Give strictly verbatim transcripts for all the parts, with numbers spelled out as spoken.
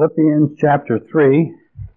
Philippians chapter three.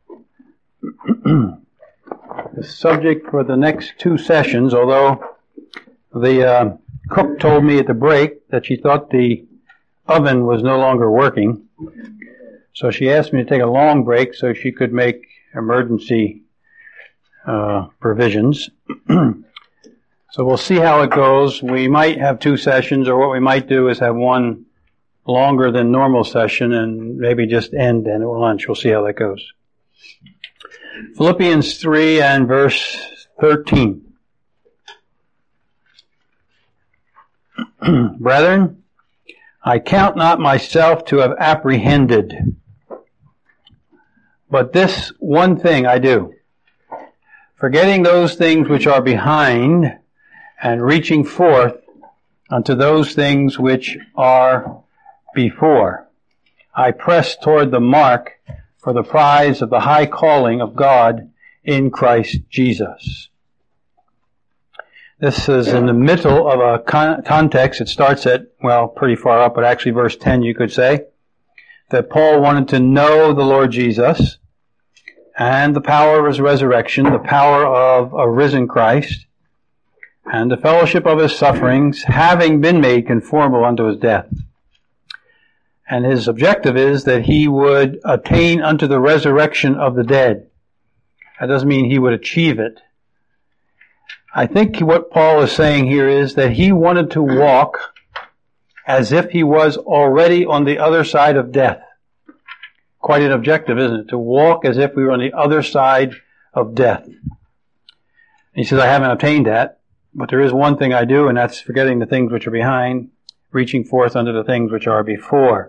The subject for the next two sessions, although the uh, cook told me at the break that she thought the oven was no longer working. So she asked me to take a long break so she could make emergency uh, provisions. So we'll see how it goes. We might have two sessions, or what we might do is have one longer than normal session and maybe just end and at lunch. We'll see how that goes. Philippians three and verse thirteen. Brethren, I count not myself to have apprehended, but this one thing I do, forgetting those things which are behind and reaching forth unto those things which are before. I press toward the mark for the prize of the high calling of God in Christ Jesus. This is in the middle of a con- context. It starts at, well, pretty far up, but actually verse ten you could say, that Paul wanted to know the Lord Jesus and the power of his resurrection, the power of a risen Christ, and the fellowship of his sufferings, having been made conformable unto his death. And his objective is that he would attain unto the resurrection of the dead. That doesn't mean he would achieve it. I think what Paul is saying here is that he wanted to walk as if he was already on the other side of death. Quite an objective, isn't it? To walk as if we were on the other side of death. And he says, I haven't obtained that, but there is one thing I do, and that's forgetting the things which are behind, reaching forth unto the things which are before.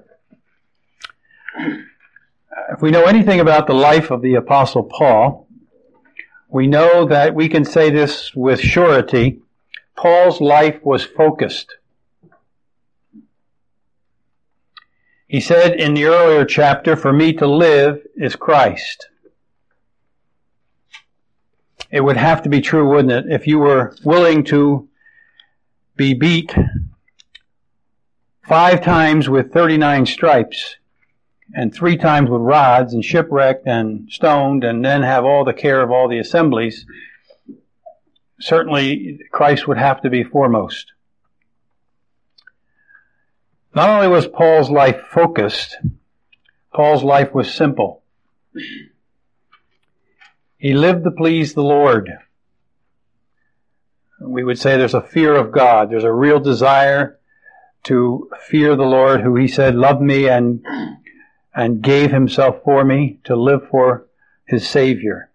If we know anything about the life of the Apostle Paul, we know that we can say this with surety. Paul's life was focused. He said in the earlier chapter, for me to live is Christ. It would have to be true, wouldn't it? If you were willing to be beat five times with thirty-nine stripes, and three times with rods, and shipwrecked and stoned, and then have all the care of all the assemblies, certainly Christ would have to be foremost. Not only was Paul's life focused, Paul's life was simple. He lived to please the Lord. We would say there's a fear of God. There's a real desire to fear the Lord, who he said loved me and and gave himself for me, to live for his Savior.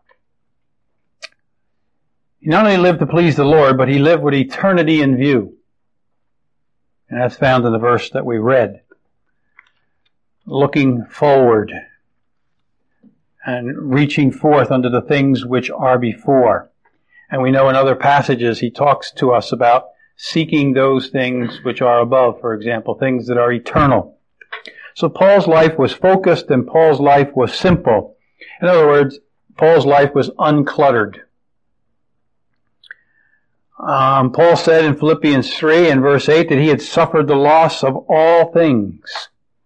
He not only lived to please the Lord, but he lived with eternity in view. And that's found in the verse that we read. Looking forward and reaching forth unto the things which are before. And we know in other passages he talks to us about seeking those things which are above, for example, things that are eternal. So Paul's life was focused and Paul's life was simple. In other words, Paul's life was uncluttered. Um, Paul said in Philippians three and verse eight that he had suffered the loss of all things.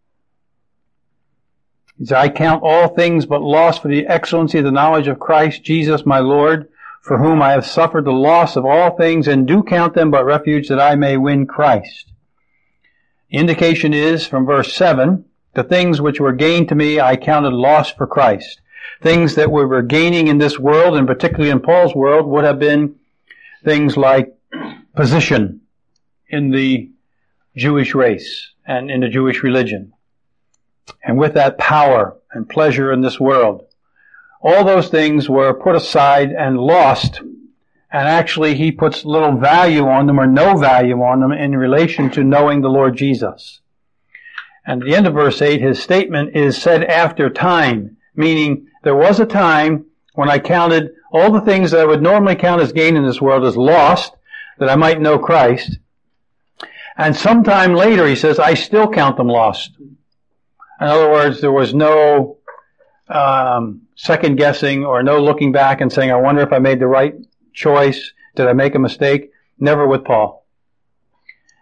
He said, I count all things but loss for the excellency of the knowledge of Christ Jesus my Lord, for whom I have suffered the loss of all things, and do count them but refuge that I may win Christ. The indication is from verse seven, the things which were gained to me I counted loss for Christ. Things that we were gaining in this world, and particularly in Paul's world, would have been things like position in the Jewish race and in the Jewish religion. And with that, power and pleasure in this world. All those things were put aside and lost. And actually, he puts little value on them or no value on them in relation to knowing the Lord Jesus. And at the end of verse eight, his statement is said after time, meaning there was a time when I counted all the things that I would normally count as gain in this world as lost, that I might know Christ. And sometime later, he says, I still count them lost. In other words, there was no um, second guessing or no looking back and saying, I wonder if I made the right choice. Did I make a mistake? Never with Paul.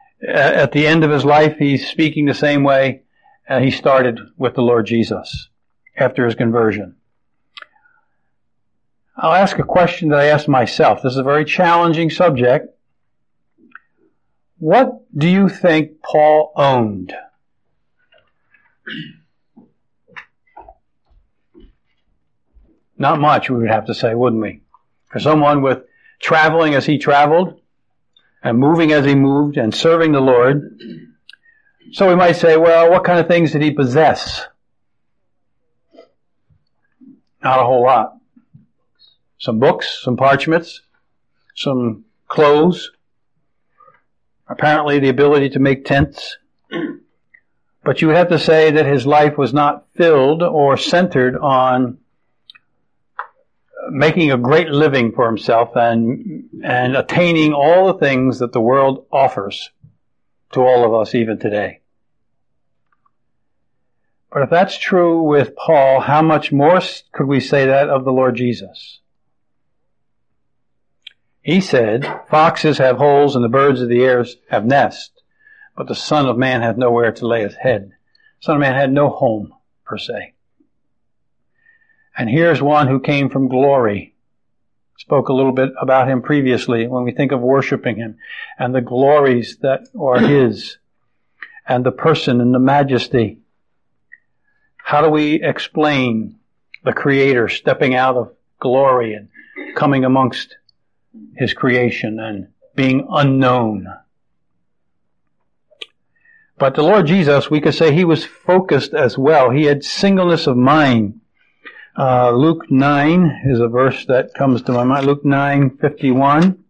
At the end of his life, he's speaking the same way uh, he started with the Lord Jesus. after his conversion. I'll ask a question that I asked myself. This is a very challenging subject. What do you think Paul owned? Not much, we would have to say, wouldn't we? For someone with traveling as he traveled, and moving as he moved, and serving the Lord. So we might say, well, what kind of things did he possess? Not a whole lot. Some books, some parchments, some clothes, apparently the ability to make tents. But you would have to say that his life was not filled or centered on making a great living for himself and and attaining all the things that the world offers to all of us even today. But if that's true with Paul, how much more could we say that of the Lord Jesus? He said, foxes have holes and the birds of the air have nests, but the Son of Man hath nowhere to lay his head. The Son of Man had no home, per se. And here's one who came from glory. Spoke a little bit about him previously when we think of worshiping him and the glories that are his and the person and the majesty. How do we explain the Creator stepping out of glory and coming amongst his creation and being unknown? But the Lord Jesus, we could say he was focused as well. He had singleness of mind. Uh, Luke nine is a verse that comes to my mind. Luke nine fifty-one.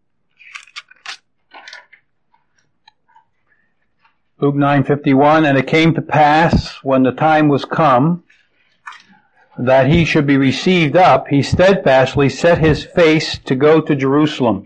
Luke nine fifty-one, and it came to pass when the time was come that he should be received up, he steadfastly set his face to go to Jerusalem.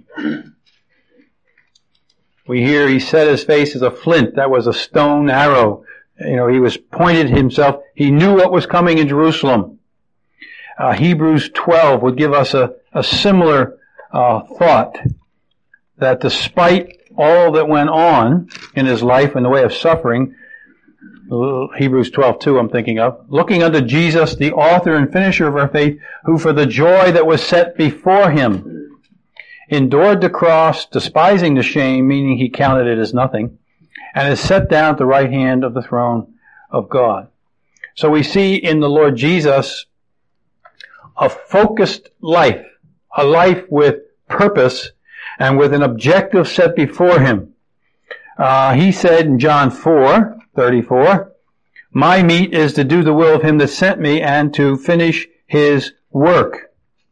We hear he set his face as a flint. That was a stone arrow. You know, he was pointed himself. He knew what was coming in Jerusalem. Uh, Hebrews twelve would give us a, a similar uh, thought, that despite all that went on in his life in the way of suffering, Hebrews twelve two I'm thinking of, looking unto Jesus, the author and finisher of our faith, who for the joy that was set before him endured the cross, despising the shame, meaning he counted it as nothing, and is set down at the right hand of the throne of God. So we see in the Lord Jesus a focused life, a life with purpose and with an objective set before him. Uh, he said in John four thirty-four, my meat is to do the will of him that sent me and to finish his work.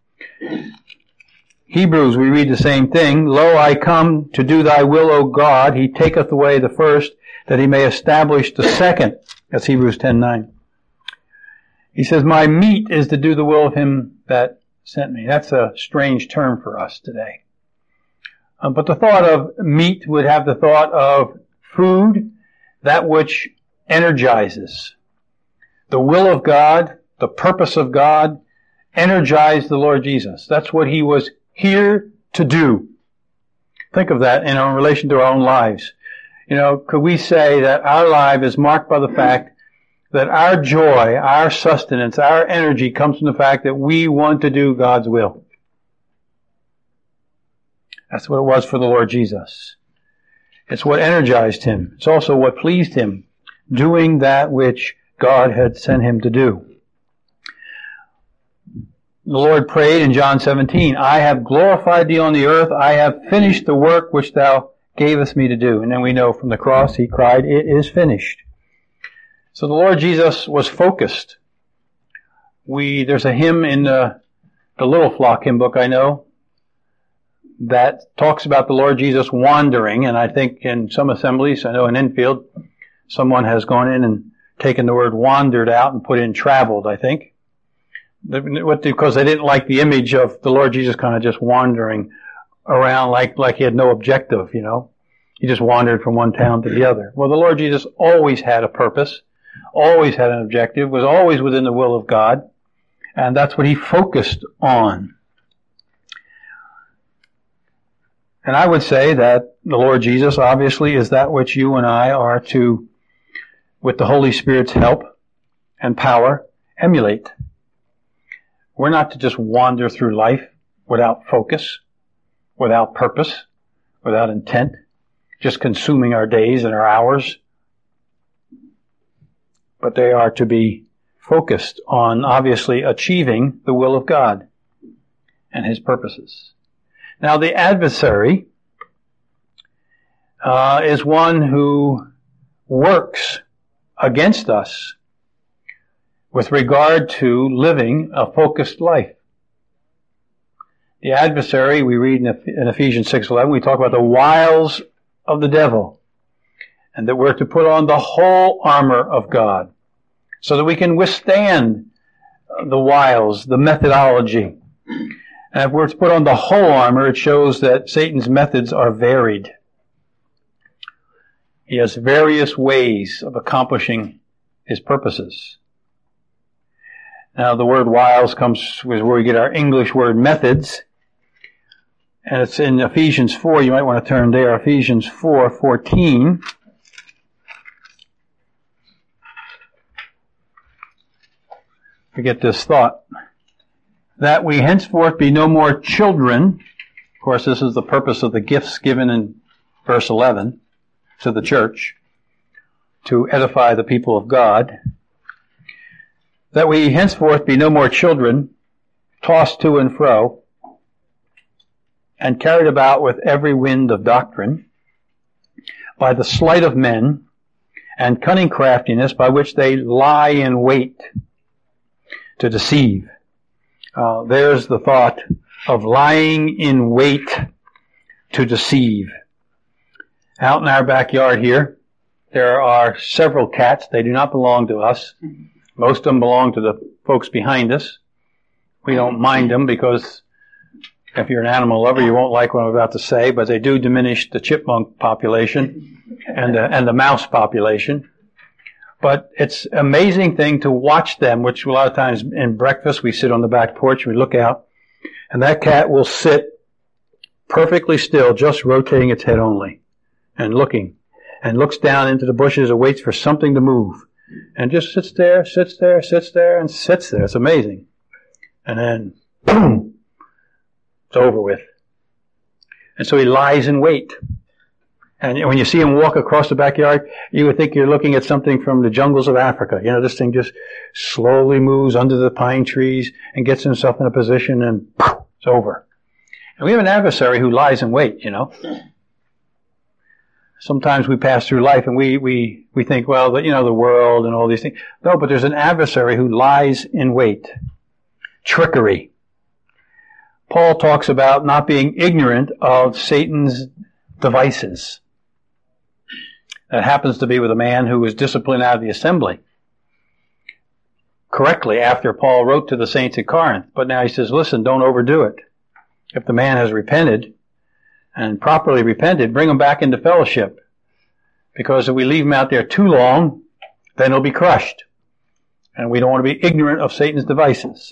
Hebrews, we read the same thing. Lo, I come to do thy will, O God. He taketh away the first, that he may establish the second. That's Hebrews ten nine. He says, my meat is to do the will of him that sent me. That's a strange term for us today. Um, but the thought of meat would have the thought of food, that which energizes. The will of God, the purpose of God, energized the Lord Jesus. That's what he was here to do. Think of that in relation to our own lives. You know, could we say that our life is marked by the fact that our joy, our sustenance, our energy comes from the fact that we want to do God's will? That's what it was for the Lord Jesus. It's what energized him. It's also what pleased him, doing that which God had sent him to do. The Lord prayed in John seventeen, I have glorified thee on the earth. I have finished the work which thou gavest me to do. And then we know from the cross he cried, it is finished. So the Lord Jesus was focused. We, there's a hymn in the, the Little Flock hymn book I know that talks about the Lord Jesus wandering, and I think in some assemblies, I know in Enfield, someone has gone in and taken the word wandered out and put in traveled, I think. Because they didn't like the image of the Lord Jesus kind of just wandering around like, like he had no objective, you know. He just wandered from one town to the other. Well, the Lord Jesus always had a purpose, always had an objective, was always within the will of God, and that's what he focused on. And I would say that the Lord Jesus obviously is that which you and I are to, with the Holy Spirit's help and power, emulate. We're not to just wander through life without focus, without purpose, without intent, just consuming our days and our hours. But they are to be focused on obviously achieving the will of God and His purposes. Now the adversary uh, is one who works against us with regard to living a focused life. The adversary, we read in Ephesians six eleven, we talk about the wiles of the devil, and that we're to put on the whole armor of God so that we can withstand the wiles, the methodology. And if we're to put on the whole armor, it shows that Satan's methods are varied. He has various ways of accomplishing his purposes. Now, the word wiles comes where we get our English word methods. And it's in Ephesians four. You might want to turn there. Ephesians four fourteen. We get this thought. That we henceforth be no more children. Of course, this is the purpose of the gifts given in verse eleven to the church, to edify the people of God. That we henceforth be no more children, tossed to and fro, and carried about with every wind of doctrine, by the sleight of men, and cunning craftiness, by which they lie in wait to deceive. Uh, there's the thought of lying in wait to deceive. Out in our backyard here, there are several cats. They do not belong to us. Most of them belong to the folks behind us. We don't mind them because if you're an animal lover, you won't like what I'm about to say, but they do diminish the chipmunk population and the, and the mouse population. But it's an amazing thing to watch them, which a lot of times in breakfast, we sit on the back porch, we look out, and that cat will sit perfectly still, just rotating its head only, and looking, and looks down into the bushes and waits for something to move. And just sits there, sits there, sits there, and sits there. It's amazing. And then, boom, it's over with. And so he lies in wait. And when you see him walk across the backyard, you would think you're looking at something from the jungles of Africa. You know, this thing just slowly moves under the pine trees and gets himself in a position and poof, it's over. And we have an adversary who lies in wait, you know. Sometimes we pass through life and we, we, we think, well, you know, the world and all these things. No, but there's an adversary who lies in wait. Trickery. Paul talks about not being ignorant of Satan's devices. That happens to be with a man who was disciplined out of the assembly correctly after Paul wrote to the saints at Corinth. But now he says, listen, don't overdo it. If the man has repented and properly repented, bring him back into fellowship. Because if we leave him out there too long, then he'll be crushed. And we don't want to be ignorant of Satan's devices.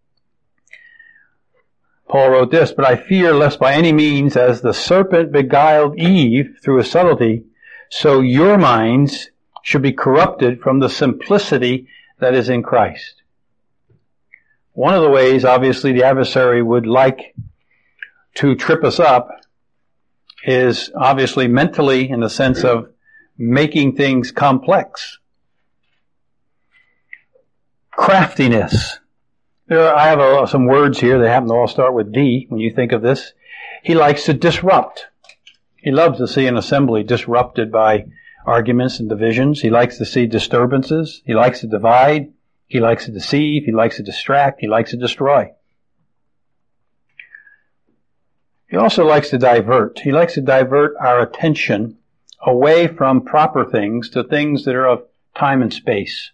Paul wrote this, but I fear lest by any means, as the serpent beguiled Eve through his subtlety, so your minds should be corrupted from the simplicity that is in Christ. One of the ways, obviously, the adversary would like to trip us up is obviously mentally, in the sense of making things complex. Craftiness. There are, I have a, some words here that happen to all start with D when you think of this. He likes to disrupt. He loves to see an assembly disrupted by arguments and divisions. He likes to see disturbances. He likes to divide. He likes to deceive. He likes to distract. He likes to destroy. He also likes to divert. He likes to divert our attention away from proper things to things that are of time and space.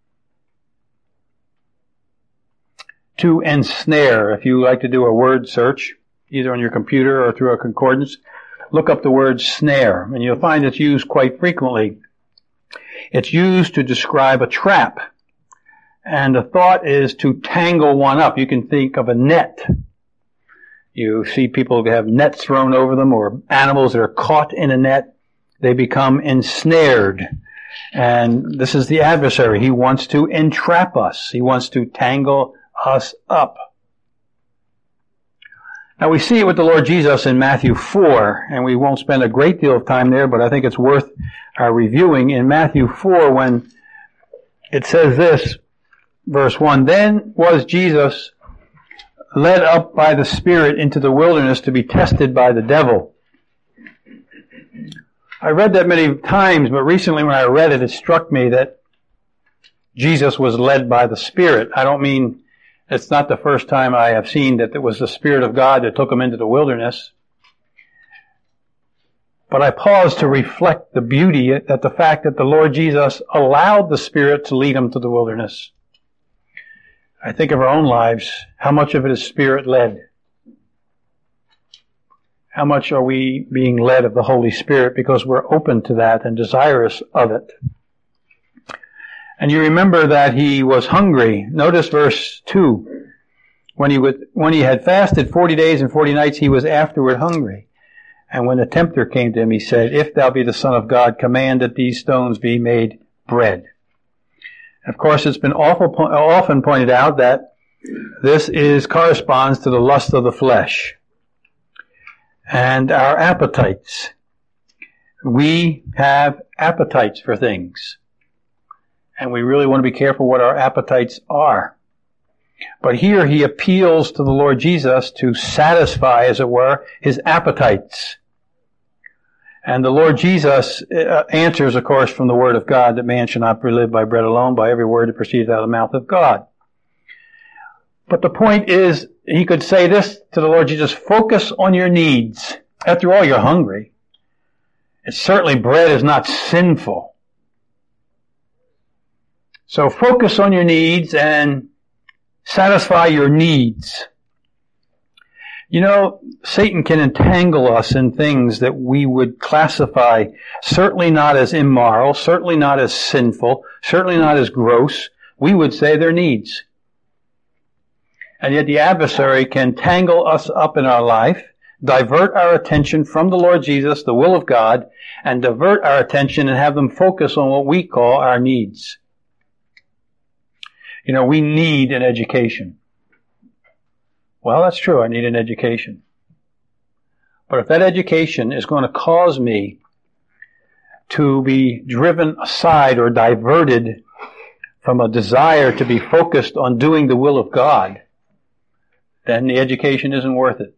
To ensnare. If you like to do a word search, either on your computer or through a concordance, look up the word snare, and you'll find it's used quite frequently. It's used to describe a trap. And the thought is to tangle one up. You can think of a net. You see people have nets thrown over them, or animals that are caught in a net. They become ensnared. And this is the adversary. He wants to entrap us. He wants to tangle us up. Now we see it with the Lord Jesus in Matthew four, and we won't spend a great deal of time there, but I think it's worth our reviewing. In Matthew four, when it says this, verse one, "Then was Jesus led up by the Spirit into the wilderness to be tested by the devil." I read that many times, but recently when I read it, it struck me that Jesus was led by the Spirit. I don't mean, it's not the first time I have seen that it was the Spirit of God that took him into the wilderness. But I paused to reflect the beauty that the fact that the Lord Jesus allowed the Spirit to lead him to the wilderness. I think of our own lives, how much of it is Spirit-led? How much are we being led of the Holy Spirit because we're open to that and desirous of it? And you remember that he was hungry. Notice verse two. When he would, when he had fasted forty days and forty nights, he was afterward hungry. And when the tempter came to him, he said, "If thou be the Son of God, command that these stones be made bread." Of course, it's been awful, often pointed out that this is corresponds to the lust of the flesh and our appetites. We have appetites for things, and we really want to be careful what our appetites are. But here he appeals to the Lord Jesus to satisfy, as it were, his appetites. And the Lord Jesus answers, of course, from the Word of God, that man shall not live by bread alone, by every word that proceeds out of the mouth of God. But the point is, he could say this to the Lord Jesus, focus on your needs. After all, you're hungry. It's certainly bread is not sinful. So focus on your needs and satisfy your needs. You know, Satan can entangle us in things that we would classify certainly not as immoral, certainly not as sinful, certainly not as gross. We would say they're needs. And yet the adversary can tangle us up in our life, divert our attention from the Lord Jesus, the will of God, and divert our attention and have them focus on what we call our needs. You know, we need an education. Well, that's true. I need an education. But if that education is going to cause me to be driven aside or diverted from a desire to be focused on doing the will of God, then the education isn't worth it.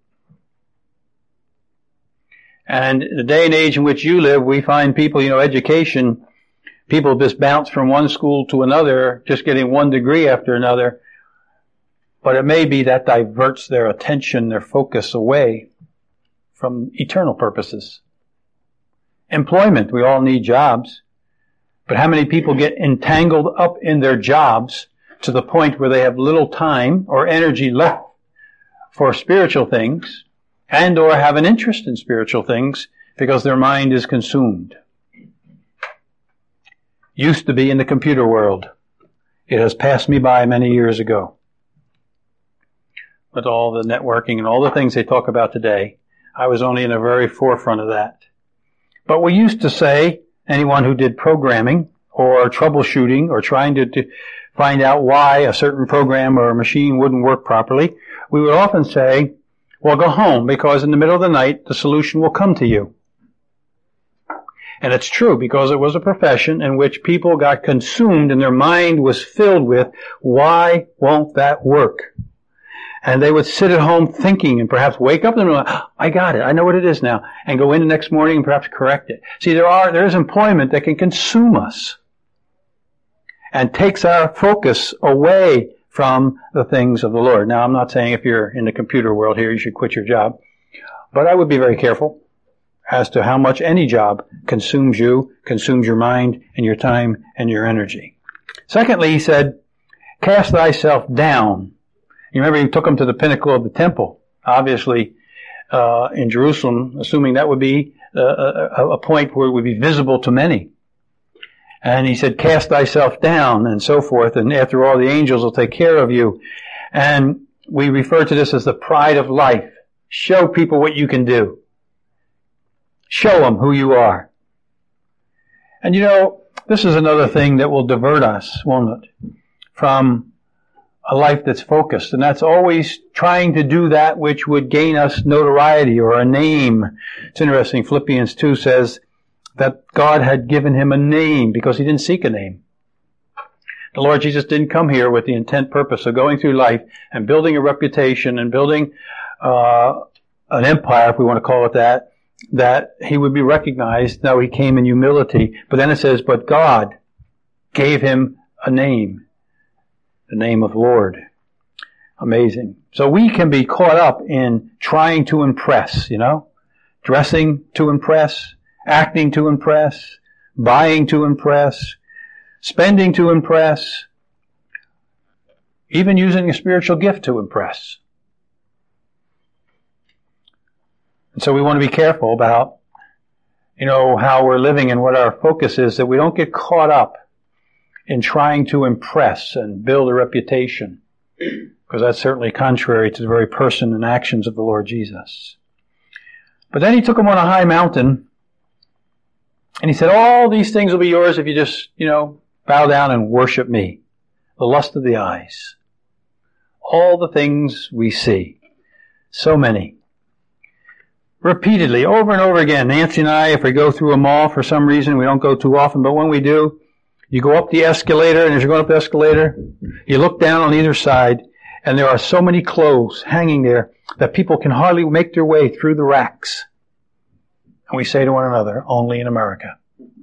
And the day and age in which you live, we find people, you know, education, people just bounce from one school to another, just getting one degree after another. But it may be that diverts their attention, their focus away from eternal purposes. Employment, we all need jobs. But how many people get entangled up in their jobs to the point where they have little time or energy left for spiritual things and or have an interest in spiritual things because their mind is consumed? Used to be in the computer world. It has passed me by many years ago. With all the networking and all the things they talk about today, I was only in the very forefront of that. But we used to say, anyone who did programming or troubleshooting or trying to, to find out why a certain program or a machine wouldn't work properly, we would often say, well, go home, because in the middle of the night, the solution will come to you. And it's true, because it was a profession in which people got consumed and their mind was filled with, why won't that work? And they would sit at home thinking and perhaps wake up and like, oh, I got it. I know what it is now. And go in the next morning and perhaps correct it. See, there are, there is employment that can consume us and takes our focus away from the things of the Lord. Now, I'm not saying if you're in the computer world here, you should quit your job. But I would be very careful as to how much any job consumes you, consumes your mind and your time and your energy. Secondly, he said, cast thyself down. You remember he took him to the pinnacle of the temple, obviously, uh, in Jerusalem, assuming that would be uh, a, a point where it would be visible to many. And he said, cast thyself down and so forth. And after all, the angels will take care of you. And we refer to this as the pride of life. Show people what you can do. Show them who you are. And you know, This is another thing that will divert us, won't it, from a life that's focused. And that's always trying to do that which would gain us notoriety or a name. It's interesting, Philippians two says that God had given him a name because he didn't seek a name. The Lord Jesus didn't come here with the intent purpose of going through life and building a reputation and building uh, an empire, if we want to call it that, that he would be recognized. No, he came in humility. But then it says, but God gave him a name. The name of Lord. Amazing. So we can be caught up in trying to impress, you know, dressing to impress, acting to impress, buying to impress, spending to impress, even using a spiritual gift to impress. And so we want to be careful about, you know, how we're living and what our focus is, that we don't get caught up in trying to impress and build a reputation, because that's certainly contrary to the very person and actions of the Lord Jesus. But then he took him on a high mountain, and he said, all these things will be yours if you just, you know, bow down and worship me. The lust of the eyes. All the things we see. So many. Repeatedly, over and over again. Nancy and I, if we go through a mall for some reason, we don't go too often, but when we do, you go up the escalator, and as you're going up the escalator, you look down on either side, and there are so many clothes hanging there that people can hardly make their way through the racks. And we say to one another, only in America.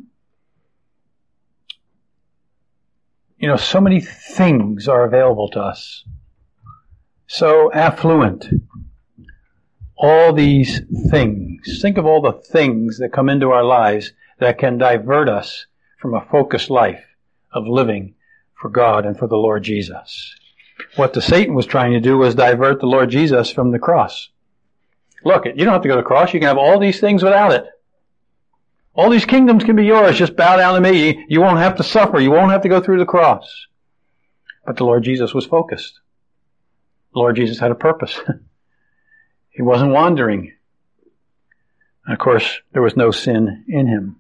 You know, so many things are available to us. So affluent. All these things. Think of all the things that come into our lives that can divert us from a focused life of living for God and for the Lord Jesus. What the Satan was trying to do was divert the Lord Jesus from the cross. Look, you don't have to go to the cross. You can have all these things without it. All these kingdoms can be yours. Just bow down to me. You won't have to suffer. You won't have to go through the cross. But the Lord Jesus was focused. The Lord Jesus had a purpose. He wasn't wandering. And of course, there was no sin in him.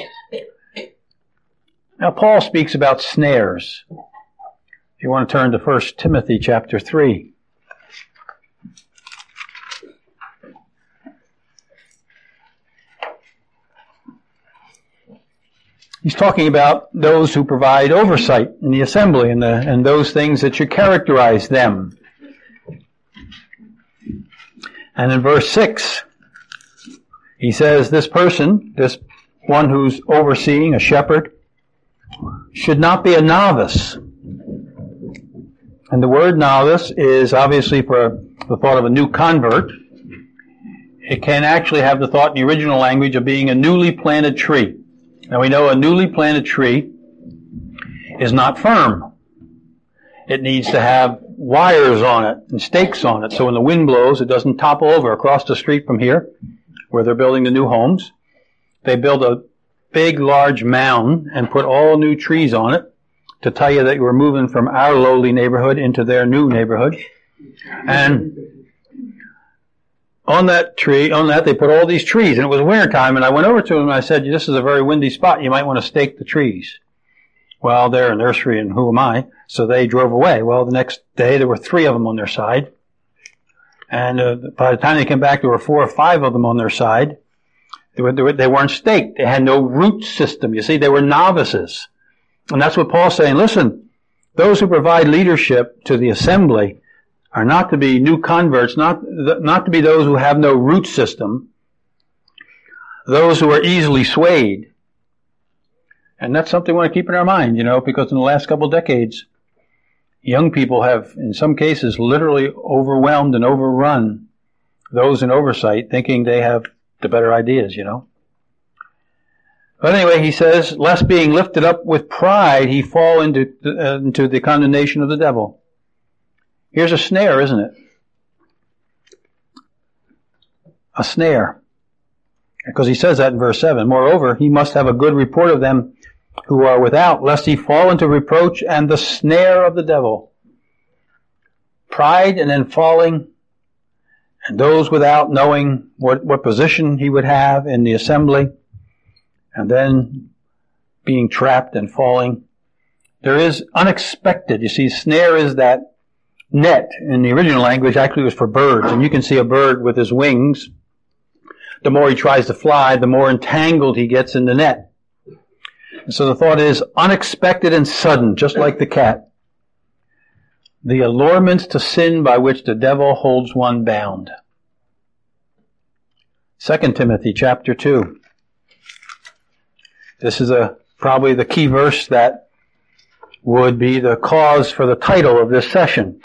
Now, Paul speaks about snares. If you want to turn to First Timothy chapter three. He's talking about those who provide oversight in the assembly and, the, and those things that should characterize them. And in verse six, he says, this person, this one who's overseeing, a shepherd, should not be a novice. And the word novice is obviously for the thought of a new convert. It can actually have the thought in the original language of being a newly planted tree. Now we know a newly planted tree is not firm. It needs to have wires on it and stakes on it, so when the wind blows, it doesn't topple over. Across the street from here, where they're building the new homes, they build a big, large mound and put all new trees on it to tell you that we're moving from our lowly neighborhood into their new neighborhood. And on that tree, on that, they put all these trees, and it was wintertime, and I went over to them and I said, this is a very windy spot, you might want to stake the trees. Well, they're a nursery, and who am I? So they drove away. Well, the next day, there were three of them on their side. And uh, by the time they came back, there were four or five of them on their side. They, were, they, were, they weren't staked. They had no root system. You see, they were novices. And that's what Paul's saying. Listen, those who provide leadership to the assembly are not to be new converts, not, not to be those who have no root system, those who are easily swayed. And that's something we want to keep in our mind, you know, because in the last couple of decades, young people have, in some cases, literally overwhelmed and overrun those in oversight, thinking they have the better ideas, you know. But anyway, he says, lest being lifted up with pride, he fall into, uh, into the condemnation of the devil. Here's a snare, isn't it? A snare. Because he says that in verse seven. Moreover, he must have a good report of them who are without, lest he fall into reproach and the snare of the devil. Pride and then falling, and those without knowing what, what position he would have in the assembly, and then being trapped and falling. There is unexpected. You see, snare is that net. In the original language, actually was for birds. And you can see a bird with his wings. The more he tries to fly, the more entangled he gets in the net. And so the thought is unexpected and sudden, just like the cat. The allurements to sin by which the devil holds one bound. Second Timothy chapter two. This is a probably the key verse that would be the cause for the title of this session.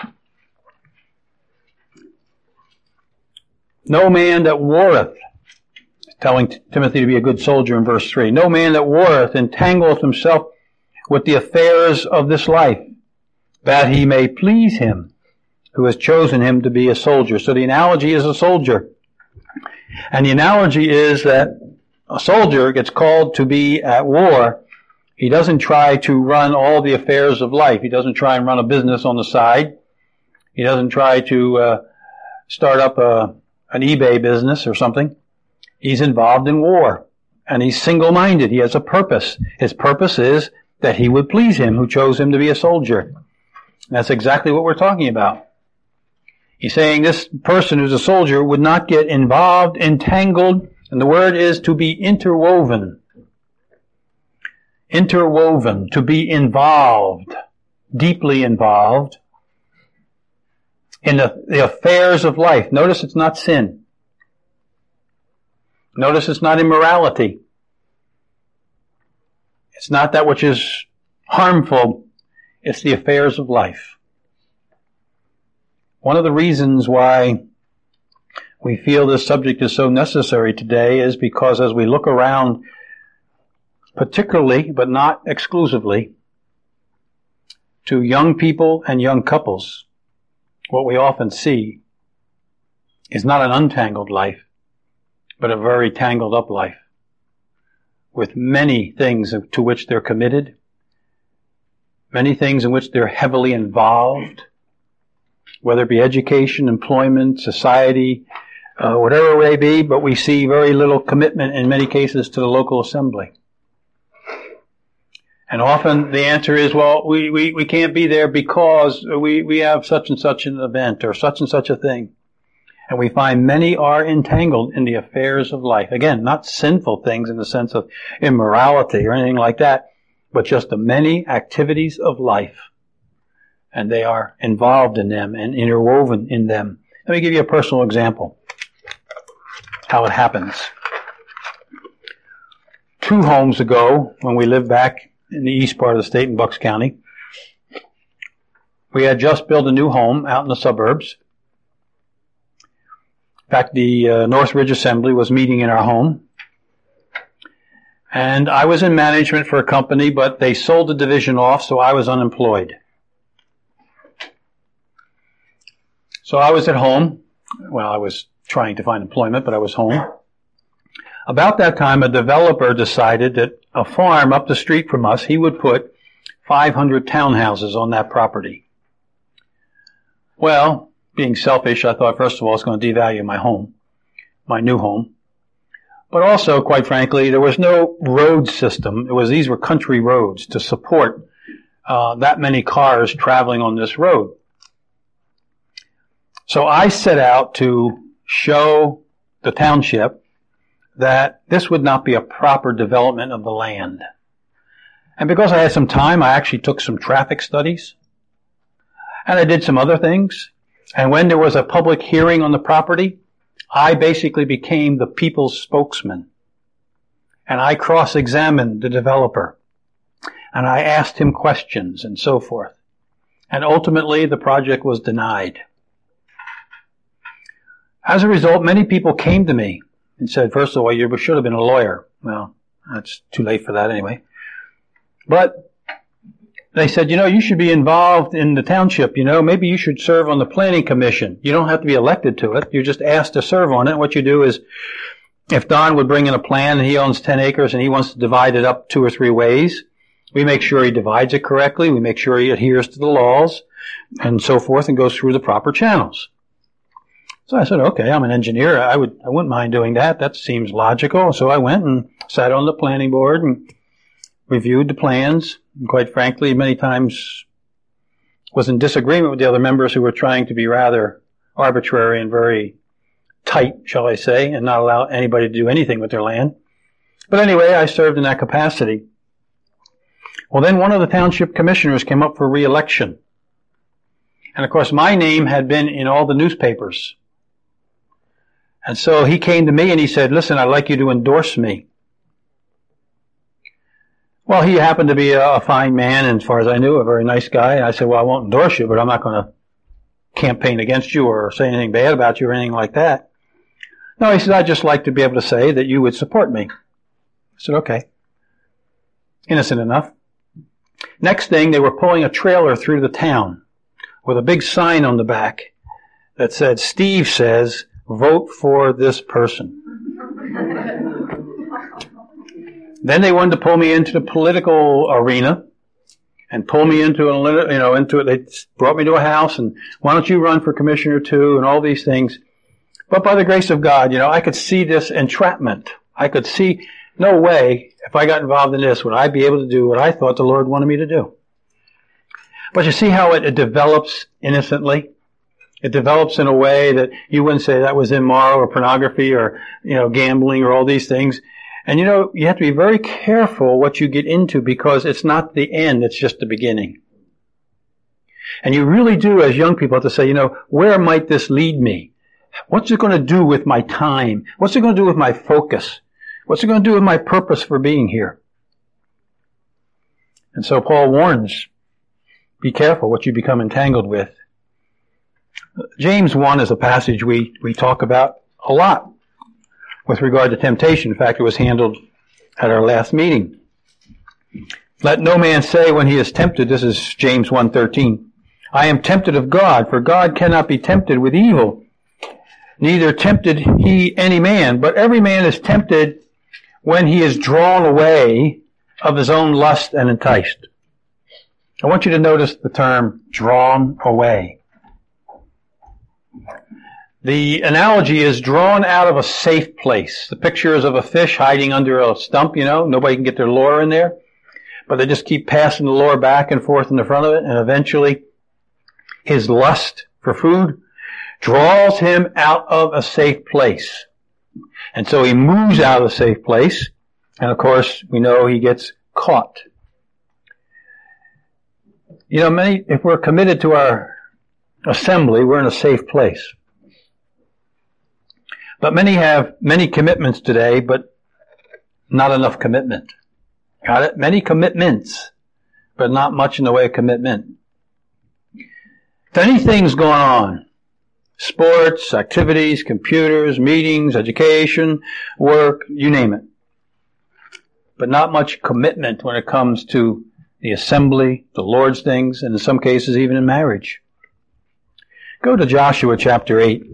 No man that warreth, telling Timothy to be a good soldier in verse three, no man that warreth entangleth himself with the affairs of this life, that he may please him who has chosen him to be a soldier. So the analogy is a soldier. And the analogy is that a soldier gets called to be at war. He doesn't try to run all the affairs of life. He doesn't try and run a business on the side. He doesn't try to uh, start up a, an eBay business or something. He's involved in war. And he's single-minded. He has a purpose. His purpose is that he would please him who chose him to be a soldier. And that's exactly what we're talking about. He's saying this person who's a soldier would not get involved, entangled, and the word is to be interwoven. Interwoven, to be involved, deeply involved in the, the affairs of life. Notice it's not sin. Notice it's not immorality. It's not that which is harmful. It's the affairs of life. One of the reasons why we feel this subject is so necessary today is because as we look around, particularly, but not exclusively, to young people and young couples, what we often see is not an untangled life, but a very tangled up life, with many things to which they're committed, many things in which they're heavily involved, whether it be education, employment, society, uh, whatever it may be, but we see very little commitment in many cases to the local assembly. And often the answer is, well, we, we, we can't be there because we, we have such and such an event or such and such a thing. And we find many are entangled in the affairs of life. Again, not sinful things in the sense of immorality or anything like that, but just the many activities of life. And they are involved in them and interwoven in them. Let me give you a personal example how it happens. Two homes ago, when we lived back in the east part of the state in Bucks County, we had just built a new home out in the suburbs. In fact, the uh, North Ridge Assembly was meeting in our home. And I was in management for a company, but they sold the division off, so I was unemployed. So I was at home. Well, I was trying to find employment, but I was home. About that time, a developer decided that a farm up the street from us, he would put five hundred townhouses on that property. Well, being selfish, I thought, first of all, it's going to devalue my home, my new home. But also, quite frankly, there was no road system. It was, these were country roads to support uh, that many cars traveling on this road. So I set out to show the township that this would not be a proper development of the land. And because I had some time, I actually took some traffic studies. And I did some other things. And when there was a public hearing on the property, I basically became the people's spokesman. And I cross-examined the developer. And I asked him questions and so forth. And ultimately, the project was denied. As a result, many people came to me and said, first of all, you should have been a lawyer. Well, that's too late for that anyway. But they said, you know, you should be involved in the township, you know, maybe you should serve on the planning commission. You don't have to be elected to it. You're just asked to serve on it. What you do is, if Don would bring in a plan and he owns ten acres and he wants to divide it up two or three ways, we make sure he divides it correctly. We make sure he adheres to the laws and so forth and goes through the proper channels. So I said, okay, I'm an engineer. I would, I wouldn't mind doing that. That seems logical. So I went and sat on the planning board and reviewed the plans, and quite frankly, many times was in disagreement with the other members who were trying to be rather arbitrary and very tight, shall I say, and not allow anybody to do anything with their land. But anyway, I served in that capacity. Well, then one of the township commissioners came up for re-election. And of course, my name had been in all the newspapers. And so he came to me and he said, listen, I'd like you to endorse me. Well, he happened to be a fine man, and as far as I knew, a very nice guy. And I said, well, I won't endorse you, but I'm not going to campaign against you or say anything bad about you or anything like that. No, he said, I'd just like to be able to say that you would support me. I said, okay. Innocent enough. Next thing, they were pulling a trailer through the town with a big sign on the back that said, Steve says, vote for this person. Then they wanted to pull me into the political arena and pull me into a, you know, into it. They brought me to a house and why don't you run for commissioner too and all these things. But by the grace of God, you know, I could see this entrapment. I could see no way if I got involved in this would I be able to do what I thought the Lord wanted me to do. But you see how it, it develops innocently? It develops in a way that you wouldn't say that was immoral or pornography or, you know, gambling or all these things. And you know, you have to be very careful what you get into because it's not the end, it's just the beginning. And you really do, as young people, have to say, you know, where might this lead me? What's it going to do with my time? What's it going to do with my focus? What's it going to do with my purpose for being here? And so Paul warns, be careful what you become entangled with. James one is a passage we, we talk about a lot with regard to temptation. In fact, it was handled at our last meeting. Let no man say when he is tempted, this is James one thirteen, I am tempted of God, for God cannot be tempted with evil. Neither tempted he any man, but every man is tempted when he is drawn away of his own lust and enticed. I want you to notice the term drawn away. The analogy is drawn out of a safe place. The picture is of a fish hiding under a stump, you know. Nobody can get their lure in there. But they just keep passing the lure back and forth in the front of it. And eventually, his lust for food draws him out of a safe place. And so he moves out of the safe place. And of course, we know he gets caught. You know, many, if we're committed to our assembly, we're in a safe place. But many have many commitments today, but not enough commitment. Got it? Many commitments, but not much in the way of commitment. If anything's going on, sports, activities, computers, meetings, education, work, you name it. But not much commitment when it comes to the assembly, the Lord's things, and in some cases even in marriage. Go to Joshua chapter eight.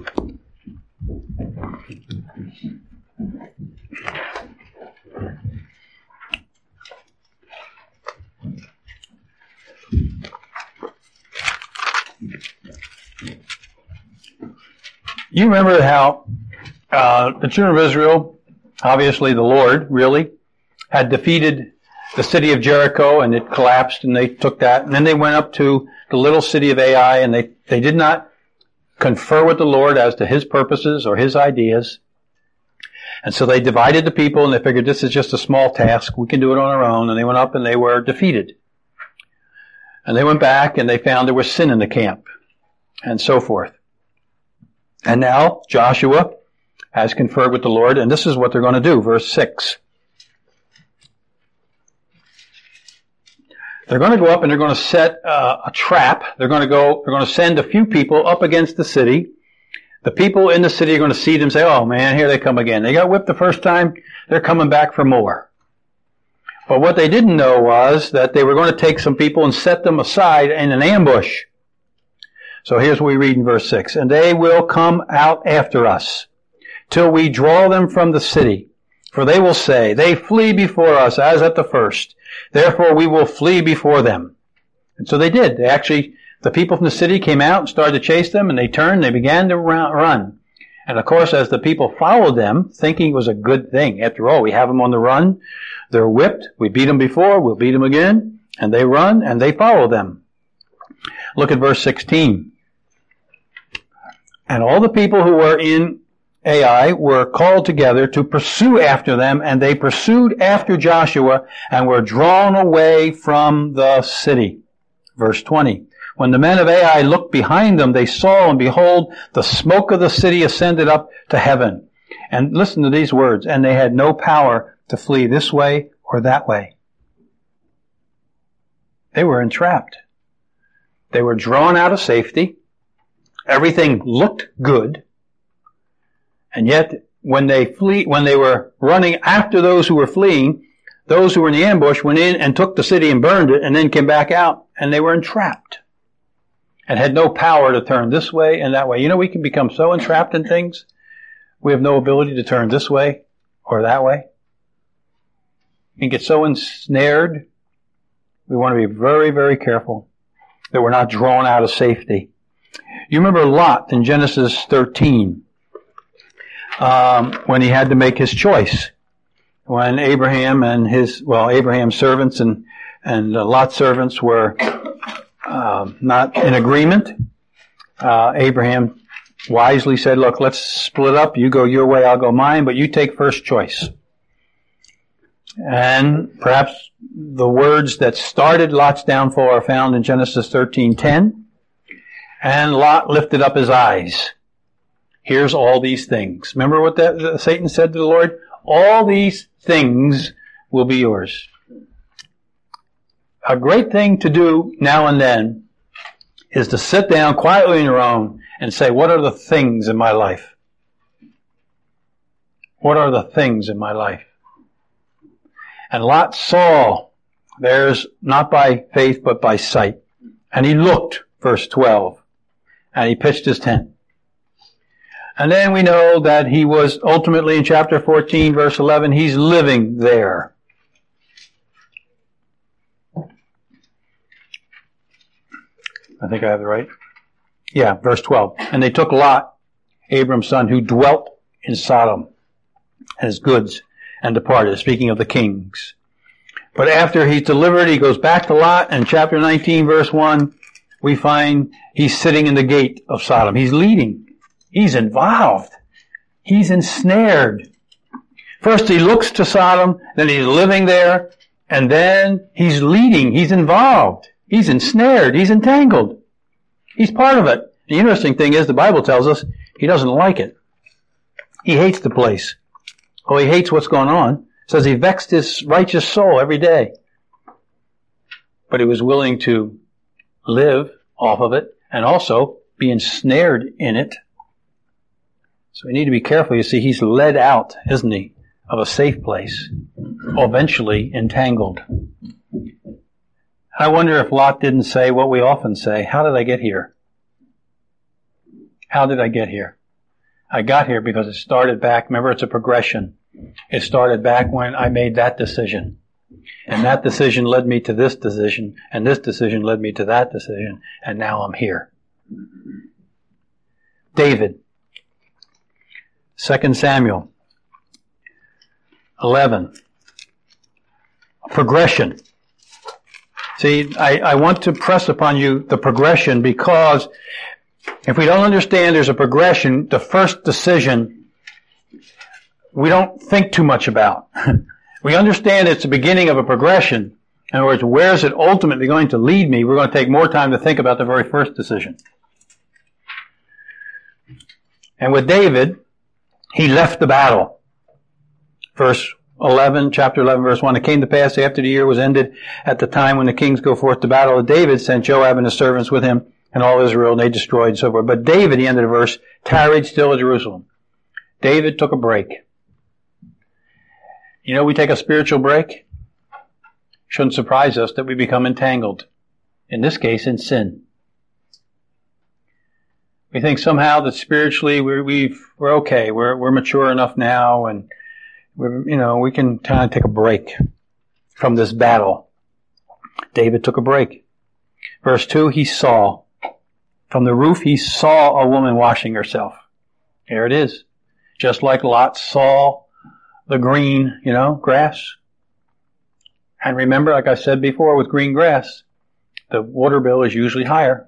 You remember how uh, the children of Israel, obviously the Lord, really, had defeated the city of Jericho, and it collapsed, and they took that. And then they went up to the little city of Ai, and they, they did not confer with the Lord as to His purposes or His ideas. And so they divided the people, and they figured this is just a small task. We can do it on our own. And they went up, and they were defeated. And they went back, and they found there was sin in the camp, and so forth. And now Joshua has conferred with the Lord, and this is what they're going to do. Verse six. They're going to go up and they're going to set uh, a trap. They're going to go, they're going to send a few people up against the city. The people in the city are going to see them and say, oh man, here they come again. They got whipped the first time. They're coming back for more. But what they didn't know was that they were going to take some people and set them aside in an ambush. So here's what we read in verse six. And they will come out after us till we draw them from the city. For they will say, they flee before us as at the first. Therefore we will flee before them. And so they did. They actually, the people from the city came out and started to chase them, and they turned, they began to run. And of course, as the people followed them, thinking it was a good thing. After all, we have them on the run. They're whipped. We beat them before. We'll beat them again. And they run and they follow them. Look at verse sixteen. And all the people who were in Ai were called together to pursue after them, and they pursued after Joshua and were drawn away from the city. Verse twenty. When the men of Ai looked behind them, they saw, and behold, the smoke of the city ascended up to heaven. And listen to these words, and they had no power to flee this way or that way. They were entrapped. They were drawn out of safety. Everything looked good. And yet, when they flee, when they were running after those who were fleeing, those who were in the ambush went in and took the city and burned it and then came back out, and they were entrapped and had no power to turn this way and that way. You know, we can become so entrapped in things, we have no ability to turn this way or that way. We can get so ensnared, we want to be very, very careful that we're not drawn out of safety. You remember Lot in Genesis thirteen, um, when he had to make his choice. When Abraham and his, well, Abraham's servants and, and uh, Lot's servants were uh, not in agreement, uh, Abraham wisely said, look, let's split up. You go your way, I'll go mine, but you take first choice. And perhaps the words that started Lot's downfall are found in Genesis thirteen ten. And Lot lifted up his eyes. Here's all these things. Remember what that, Satan said to the Lord? All these things will be yours. A great thing to do now and then is to sit down quietly on your own and say, what are the things in my life? What are the things in my life? And Lot saw, there's not by faith but by sight. And he looked, verse twelve, and he pitched his tent. And then we know that he was ultimately in chapter fourteen, verse eleven, he's living there. I think I have it right. Yeah, verse twelve. And they took Lot, Abram's son, who dwelt in Sodom, and his goods, and departed, speaking of the kings. But after he's delivered, he goes back to Lot, and chapter nineteen, verse one, we find he's sitting in the gate of Sodom. He's leading. He's involved. He's ensnared. First he looks to Sodom, then he's living there, and then he's leading. He's involved. He's ensnared. He's entangled. He's part of it. The interesting thing is the Bible tells us he doesn't like it. He hates the place. Oh, he hates what's going on. It says he vexed his righteous soul every day. But he was willing to live off of it and also be ensnared in it. So we need to be careful. You see, he's led out, isn't he, of a safe place, eventually entangled. I wonder if Lot didn't say what we often say, how did I get here? How did I get here? I got here because it started back, remember it's a progression. It started back when I made that decision. And that decision led me to this decision, and this decision led me to that decision, and now I'm here. David. Second Samuel eleven. Progression. See, I, I want to press upon you the progression because if we don't understand there's a progression, the first decision we don't think too much about. We understand it's the beginning of a progression. In other words, where is it ultimately going to lead me? We're going to take more time to think about the very first decision. And with David, he left the battle. Verse eleven, chapter eleven, verse one. It came to pass after the year was ended, at the time when the kings go forth to battle, David sent Joab and his servants with him and all Israel, and they destroyed and so forth. But David, the end of the verse, tarried still at Jerusalem. David took a break. You know, we take a spiritual break. Shouldn't surprise us that we become entangled. In this case, in sin. We think somehow that spiritually we're, we've, we're okay. We're, we're mature enough now and we're, you know, we can kind of take a break from this battle. David took a break. Verse two, he saw. From the roof he saw a woman washing herself. Here it is. Just like Lot saw the green, you know, grass. And remember, like I said before, with green grass, the water bill is usually higher.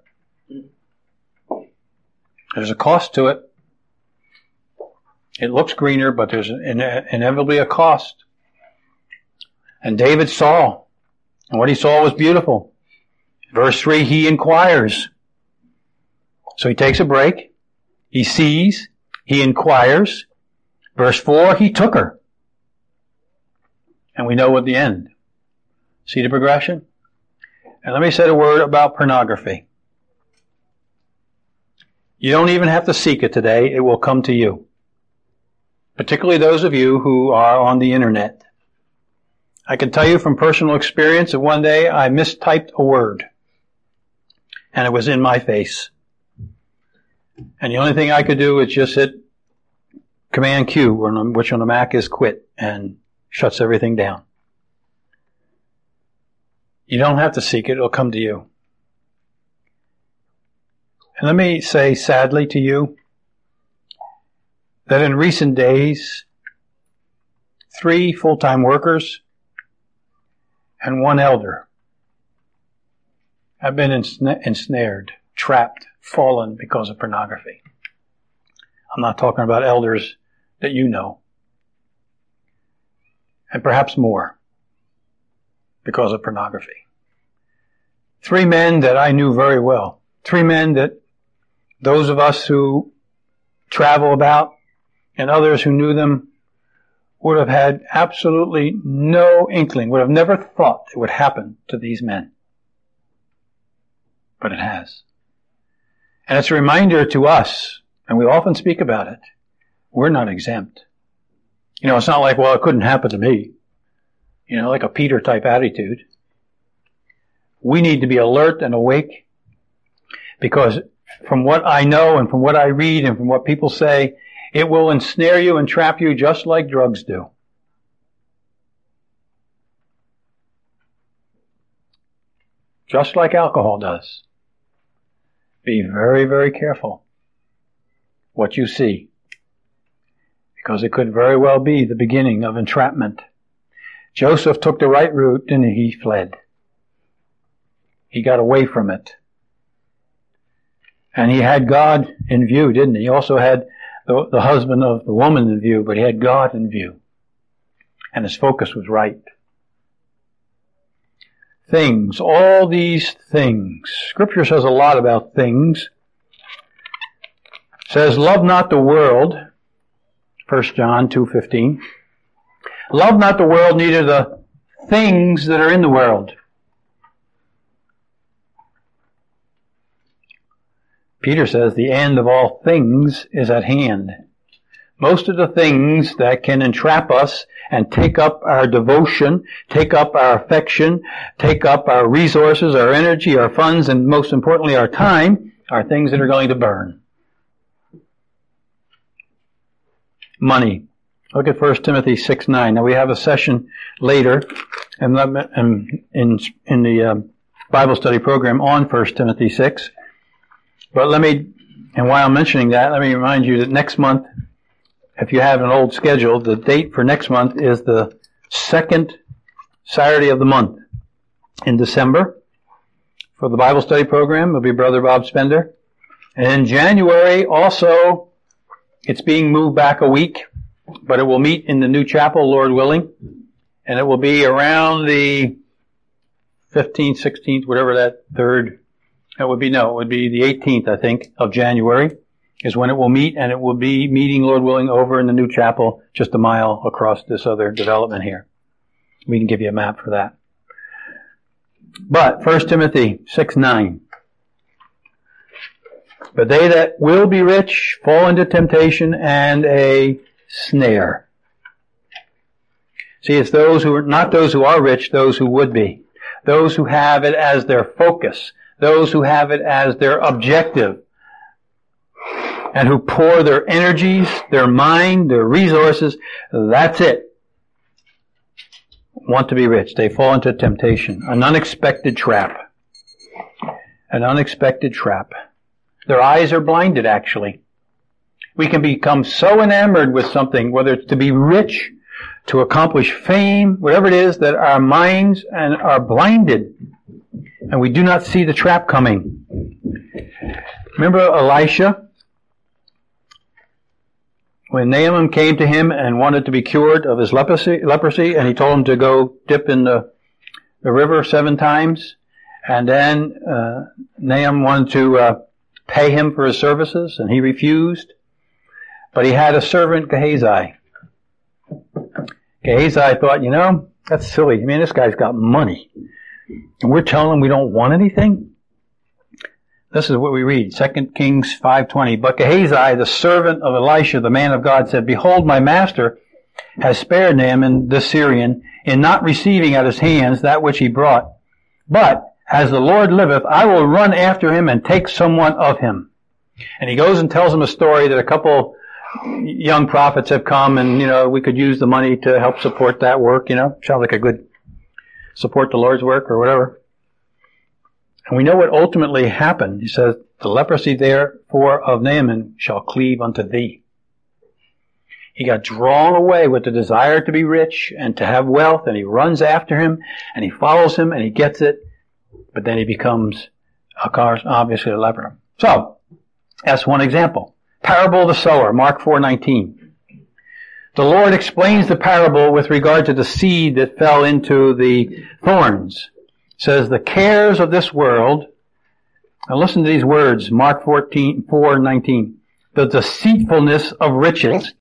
There's a cost to it. It looks greener, but there's inevitably a cost. And David saw, and what he saw was beautiful. Verse three, he inquires. So he takes a break. He sees. He inquires. Verse four, he took her. And we know what the end. See the progression? And let me say a word about pornography. You don't even have to seek it today. It will come to you. Particularly those of you who are on the internet. I can tell you from personal experience that one day I mistyped a word. And it was in my face. And the only thing I could do is just hit Command Q, which on the Mac is quit, and shuts everything down. You don't have to seek it. It'll come to you. And let me say sadly to you that in recent days, three full-time workers and one elder have been ensnared, trapped, fallen because of pornography. I'm not talking about elders that you know. And perhaps more because of pornography. Three men that I knew very well. Three men that those of us who travel about and others who knew them would have had absolutely no inkling, would have never thought it would happen to these men. But it has. And it's a reminder to us, and we often speak about it, we're not exempt. You know, it's not like, well, it couldn't happen to me. You know, like a Peter type attitude. We need to be alert and awake because from what I know and from what I read and from what people say, it will ensnare you and trap you just like drugs do. Just like alcohol does. Be very, very careful what you see, because it could very well be the beginning of entrapment. Joseph took the right route and he fled. He got away from it. And he had God in view, didn't he? He also had the, the husband of the woman in view, but he had God in view. And his focus was right. Things, all these things. Scripture says a lot about things. It says, love not the world, First John two fifteen. Love not the world, neither the things that are in the world. Peter says the end of all things is at hand. Most of the things that can entrap us and take up our devotion, take up our affection, take up our resources, our energy, our funds, and most importantly our time, are things that are going to burn. Money. Look at First Timothy six nine. Now we have a session later in, in, in the uh, Bible study program on First Timothy six. But let me, and while I'm mentioning that, let me remind you that next month, if you have an old schedule, the date for next month is the second Saturday of the month in December. For the Bible study program, it'll be Brother Bob Spender. And in January, also, it's being moved back a week, but it will meet in the new chapel, Lord willing. And it will be around the fifteenth, sixteenth, whatever that third, that would be, no, it would be the eighteenth, I think, of January is when it will meet, and it will be meeting, Lord willing, over in the new chapel, just a mile across this other development here. We can give you a map for that. But, First Timothy six nine. But they that will be rich fall into temptation and a snare. See, it's those who are, not those who are rich, those who would be. Those who have it as their focus. Those who have it as their objective. And who pour their energies, their mind, their resources. That's it. Want to be rich. They fall into temptation. An unexpected trap. An unexpected trap. Their eyes are blinded, actually. We can become so enamored with something, whether it's to be rich, to accomplish fame, whatever it is, that our minds and are blinded, and we do not see the trap coming. Remember Elisha? When Naaman came to him and wanted to be cured of his leprosy, leprosy, and he told him to go dip in the, the river seven times, and then uh, Naaman wanted to uh, pay him for his services, and he refused. But he had a servant, Gehazi. Gehazi thought, you know, that's silly. I mean, this guy's got money. And we're telling him we don't want anything? This is what we read, Second Kings five twenty. But Gehazi, the servant of Elisha, the man of God, said, Behold, my master has spared Naaman the Syrian in not receiving at his hands that which he brought. But as the Lord liveth, I will run after him and take someone of him. And he goes and tells him a story that a couple young prophets have come and, you know, we could use the money to help support that work, you know. Sounds like a good support the Lord's work or whatever. And we know what ultimately happened. He says, the leprosy therefore of Naaman shall cleave unto thee. He got drawn away with the desire to be rich and to have wealth, and he runs after him, and he follows him, and he gets it, but then he becomes, of course, obviously a leper. So, that's one example. Parable of the sower, Mark four nineteen. The Lord explains the parable with regard to the seed that fell into the thorns. It says, the cares of this world, now listen to these words, Mark fourteen, four nineteen. The deceitfulness of riches